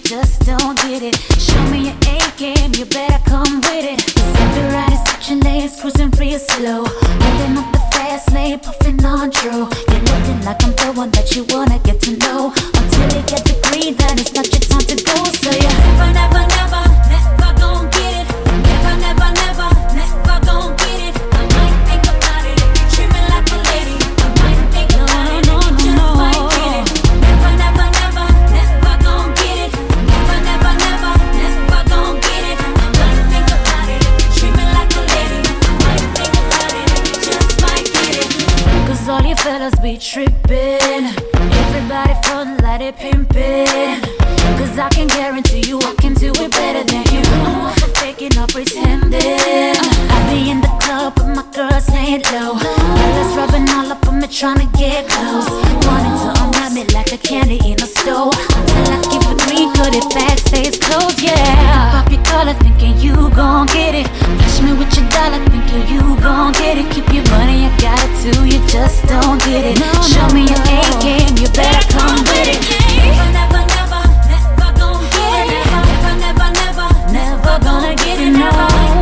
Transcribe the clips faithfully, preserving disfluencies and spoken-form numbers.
just don't get it. Show me your A game, you better come with it. Cause every ride is switching lanes, cruising real slow. Holding up the fast lane, puffing on Dro. You're looking like I'm the one that you wanna get to know. Until you get the green, then it's not your time to go. So you never, never, never, never gon' get it. Never, never, never, never gon' get it. I might think about it if you treat me like a lady. I might think about it if you just might get it. Never, never, never, never gon' get it. Never, never, never, never gon' get it. I might think about it if you treat me like a lady. I might think about it if you just might get it. Cause all you fellas be trippin'. Everybody front like they pimpin'. Cause I can guarantee you I can do it better than you. I'm not faking or pretending. I be in the club but my girls laying low. Fellas rubbing all up on me trying to get close. Wanting to unwrap me like a candy in a store. Until I give it green, cut it back, stays closed, yeah. Pop your collar thinking you gon' get it. Flash me with your dollar thinking you gon' get it. Keep your money, I got it too, you just don't get it. Show me your A game, you better come with it. Never, never, never, never gon' get it. Never, never, never, never gonna get it, no.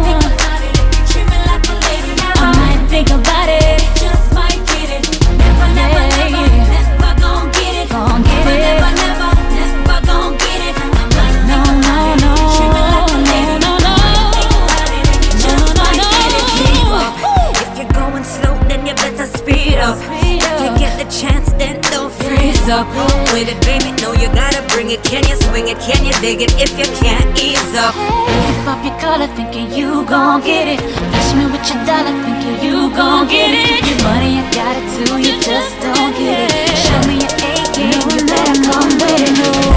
I might think about it, just might get it. Never, never, never, never gon' get it. Gon' get it. Never, never, never gon' get it. I might think about it, treat me like a lady. No, no, no, If you're going slow, then you better speed up. If you get the chance, then don't freeze up. With it, baby, no, you gotta bring it. Can you swing it? Can you dig it? If you can't, ease up. Pop your collar thinking you gon' get it. Flash me with your dollar thinking you gon' get it. Your money, I got it too, you just don't get it. Show me your A game, you better come with it.